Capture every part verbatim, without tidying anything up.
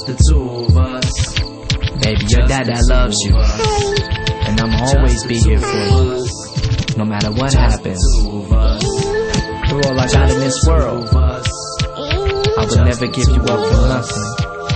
Just the two of us. Baby, your dad that loves you, and I'ma always be here for you, no matter what happens. You're all I got in this world. I would never give you up for nothing.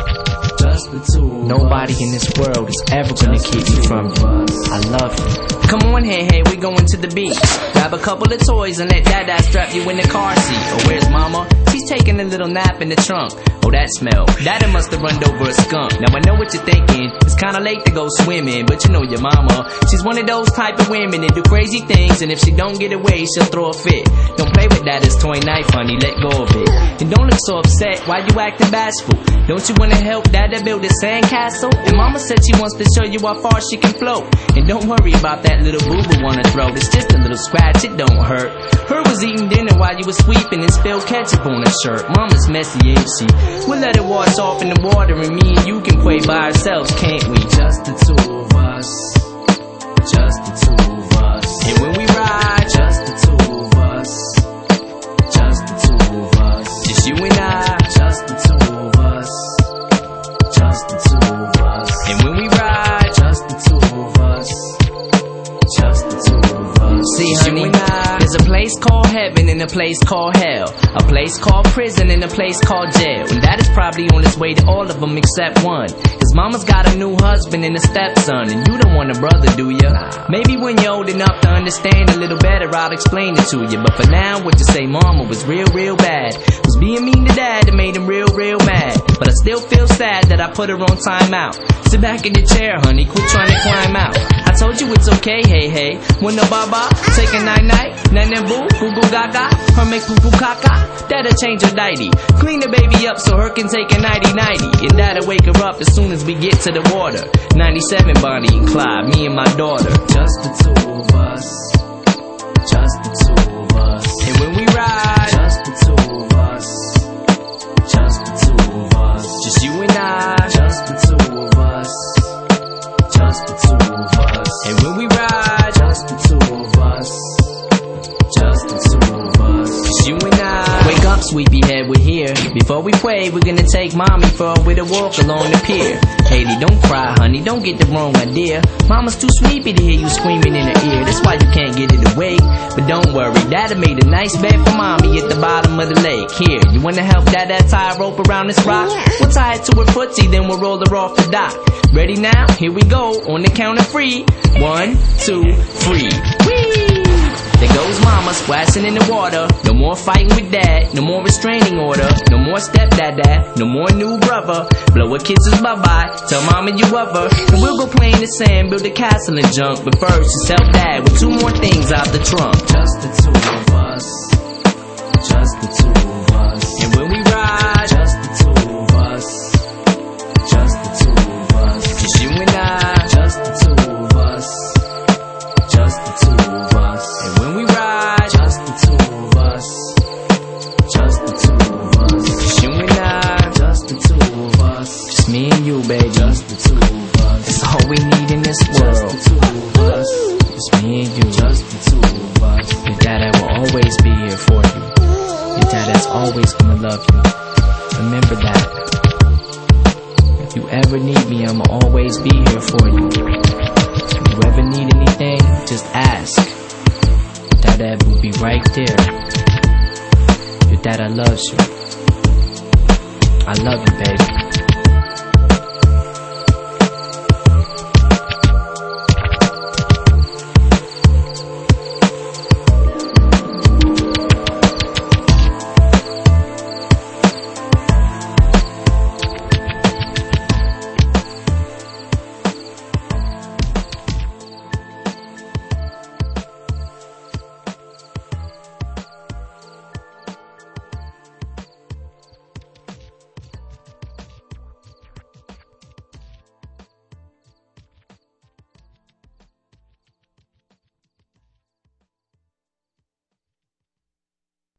Nobody in this world is ever gonna keep me from you. I love you. Come on, hey, hey, we going to the beach. Grab a couple of toys and let Dada strap you in the car seat. Oh, where's Mama? She's taking a little nap in the trunk. Oh, that smell. Dada must have run over a skunk. Now I know what you're thinking. It's kinda late to go swimming, but you know your mama. She's one of those type of women that do crazy things, and if she don't get away, she'll throw a fit. Don't play with Dada's toy knife, honey. Let go of it. And don't look so upset. Why you acting bashful? Don't you wanna help Dada build a sandcastle? And Mama said she wants to show you how far she can float. And don't worry about that little boo-boo on her throat. It's just a little scratch, it don't hurt. Her was eating dinner while you was sweeping and spilled ketchup on her shirt. Mama's messy, ain't she? We'll let it wash off in the water, and me and you can play by ourselves, can't we? Just the two of us. Just the two of us. And when we ride, just the two of us. Just the two of us. Just you and I. Just the two of us. Just the two of us. And when we ride, just the two of us. Just the two of us. See, honey, there's a place called heaven and a place called hell, a place called prison and a place called jail, and that is probably on its way to all of them except one. Cause Mama's got a new husband and a stepson, and you don't want a brother, do ya? Maybe when you're old enough to understand a little better, I'll explain it to you. But for now, what you say, Mama was real, real bad. Was being mean to Dad that made him real, real mad. But I still feel sad that I put her on timeout. Sit back in the chair, honey, quit trying to climb out. I told you it's okay, hey, hey. When the baba, take a night night, nana boo, goo goo gaga, her make poo poo caca. Dad'll change her nighty, clean the baby up so her can take a nighty nighty, and Dad'll wake her up as soon as we get to the water. ninety-seven Bonnie and Clyde, me and my daughter. Just the two of us. Just the two of us. And when we ride, just the two of us. Just the two of us. Just you and I. Just the two of us. Just the two of us. And when we ride, just the two of us. Just the two of us. Just you and I. Wake up, sleepyhead, we're here. Before we pray, we're gonna take Mommy for a little walk along the pier. Haley, don't cry, honey, don't get the wrong idea. Mama's too sleepy to hear you screaming in her ear. That's why you can't get it away. But don't worry, Dada made a nice bed for Mommy at the bottom of the lake. Here, you wanna help Dada tie a rope around this rock? We'll tie it to her footsie, then we'll roll her off the dock. Ready now? Here we go, on the count of three. One, two, three. Whee! There goes Mama splashing in the water. No more fighting with Dad, no more restraining order, no more stepdad, no more new brother. Blow her kisses bye-bye, tell Mama you love her, and we'll go play in the sand, build a castle and junk. But first, just help Dad with two more things out the trunk. Just the two of us. Just the two of us. And when we ride, just the two of us. Just the two of us. Just you and I. Just the two of us. Just the two of us. And when we ride, just the two of us. Just the two of us. Just you and I. Just the two of us. Just me and you, baby. Just the two of us. It's all we need in this world. Just the two of us. Just me and you. Just the two of us. Your Dada will always be here for you. Your Dada's always gonna love you. Remember that. If you ever need me, I'ma always be here for you. If you ever need anything, just ask. Dada will be right there. Your Dada loves you. I love you, baby.